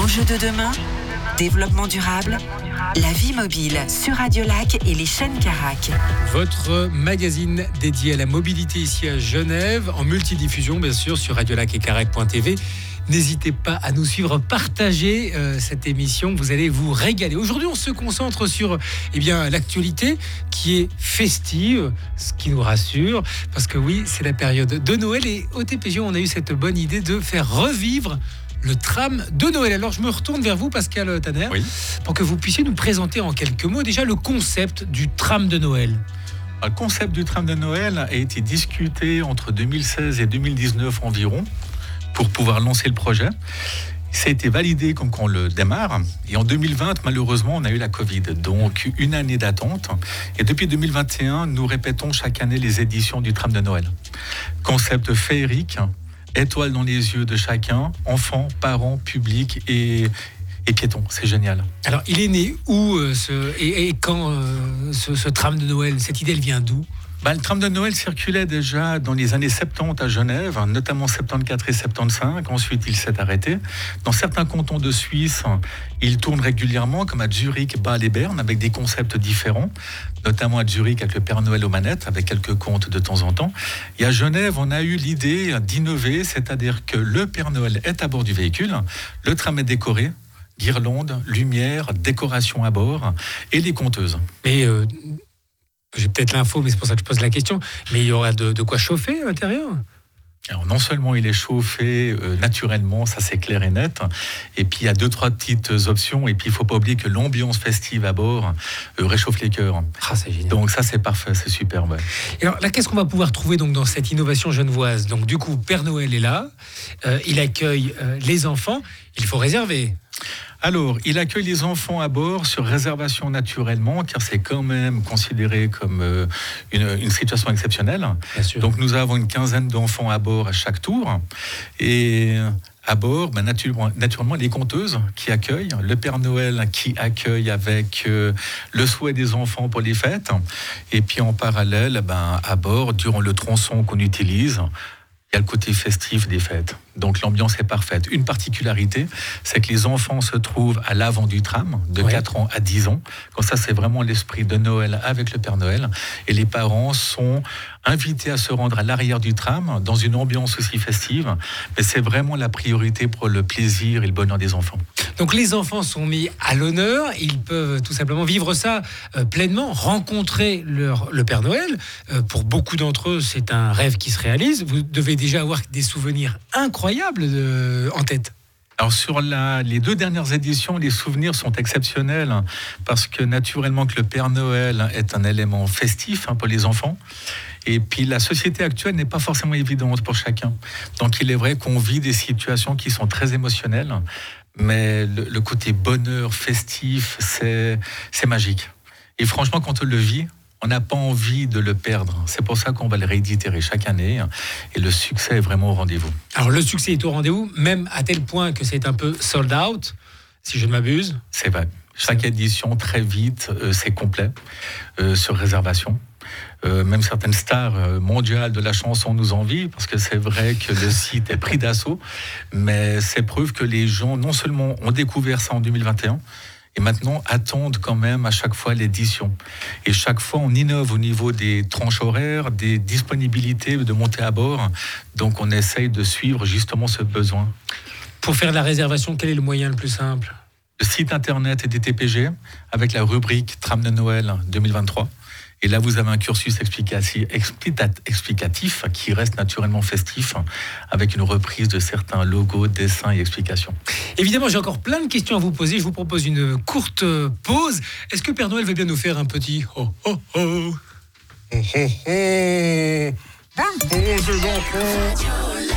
Enjeux de demain, développement durable, la vie mobile sur Radio Lac et les chaînes Carac. Votre magazine dédié à la mobilité ici à Genève, en multidiffusion bien sûr sur Radio Lac et Carac.tv. N'hésitez pas à nous suivre, partagez cette émission, vous allez vous régaler. Aujourd'hui, on se concentre sur l'actualité qui est festive, ce qui nous rassure, parce que oui, c'est la période de Noël et au TPJ, on a eu cette bonne idée de faire revivre le tram de Noël. Alors, je me retourne vers vous, Pascal Tanner, pour que vous puissiez nous présenter en quelques mots déjà le concept du tram de Noël. Le concept du tram de Noël a été discuté entre 2016 et 2019 environ, pour pouvoir lancer le projet. Ça a été validé comme qu'on le démarre. Et en 2020, malheureusement, on a eu la Covid. Donc, une année d'attente. Et depuis 2021, nous répétons chaque année les éditions du tram de Noël. Concept féerique, étoile dans les yeux de chacun, enfants, parents, public et piétons. C'est génial. Alors, il est né où quand ce tram de Noël? Cette idée, elle vient d'où? Le tram de Noël circulait déjà dans les années 70 à Genève, notamment 74 et 75. Ensuite, il s'est arrêté. Dans certains cantons de Suisse, il tourne régulièrement, comme à Zurich, Bâle et Berne, avec des concepts différents, notamment à Zurich avec le Père Noël aux manettes, avec quelques contes de temps en temps. Et à Genève, on a eu l'idée d'innover, c'est-à-dire que le Père Noël est à bord du véhicule, le tram est décoré, guirlandes, lumière, décoration à bord et les conteuses. Et j'ai peut-être l'info, mais c'est pour ça que je pose la question. Mais il y aura de quoi chauffer à l'intérieur? Alors, non seulement il est chauffé naturellement, ça c'est clair et net, et puis il y a 2-3 petites options, et puis il ne faut pas oublier que l'ambiance festive à bord réchauffe les cœurs. C'est génial. Donc ça c'est parfait, c'est superbe. Et alors là, qu'est-ce qu'on va pouvoir trouver donc dans cette innovation genevoise? Donc du coup, Père Noël est là, il accueille les enfants, il faut réserver. Alors, il accueille les enfants à bord sur réservation naturellement, car c'est quand même considéré comme une situation exceptionnelle. Bien sûr. Donc, nous avons une quinzaine d'enfants à bord à chaque tour. Et à bord, naturellement, les conteuses qui accueillent, le Père Noël qui accueille avec le souhait des enfants pour les fêtes. Et puis, en parallèle, à bord, durant le tronçon qu'on utilise, il y a le côté festif des fêtes. Donc l'ambiance est parfaite. Une particularité, c'est que les enfants se trouvent à l'avant du tram, de 4 ans à 10 ans. Comme ça, c'est vraiment l'esprit de Noël avec le Père Noël. Et les parents sont invités à se rendre à l'arrière du tram, dans une ambiance aussi festive. Mais c'est vraiment la priorité pour le plaisir et le bonheur des enfants. Donc les enfants sont mis à l'honneur, ils peuvent tout simplement vivre ça pleinement, rencontrer le Père Noël. Pour beaucoup d'entre eux, c'est un rêve qui se réalise. Vous devez déjà avoir des souvenirs incroyables en tête. Alors sur les 2 dernières éditions, les souvenirs sont exceptionnels parce que naturellement que le Père Noël est un élément festif pour les enfants. Et puis la société actuelle n'est pas forcément évidente pour chacun. Donc il est vrai qu'on vit des situations qui sont très émotionnelles, mais le côté bonheur festif, c'est magique. Et franchement, quand on le vit, on n'a pas envie de le perdre. C'est pour ça qu'on va le réitérer chaque année. Et le succès est vraiment au rendez-vous. Alors le succès est au rendez-vous, même à tel point que c'est un peu sold out, si je ne m'abuse. C'est vrai. Chaque édition, très vite, c'est complet, sur réservation. Même certaines stars mondiales de la chanson nous envient, parce que c'est vrai que le site est pris d'assaut. Mais c'est preuve que les gens, non seulement ont découvert ça en 2021, et maintenant attendent quand même à chaque fois l'édition. Et chaque fois, on innove au niveau des tranches horaires, des disponibilités de monter à bord. Donc, on essaye de suivre justement ce besoin. Pour faire la réservation, quel est le moyen le plus simple? Le site internet des TPG, avec la rubrique Tram de Noël 2023. Et là, vous avez un cursus explicatif qui reste naturellement festif, avec une reprise de certains logos, dessins et explications. Évidemment, j'ai encore plein de questions à vous poser. Je vous propose une courte pause. Est-ce que Père Noël veut bien nous faire un petit « oh, oh, oh » Oh, oh, oh, des enfants.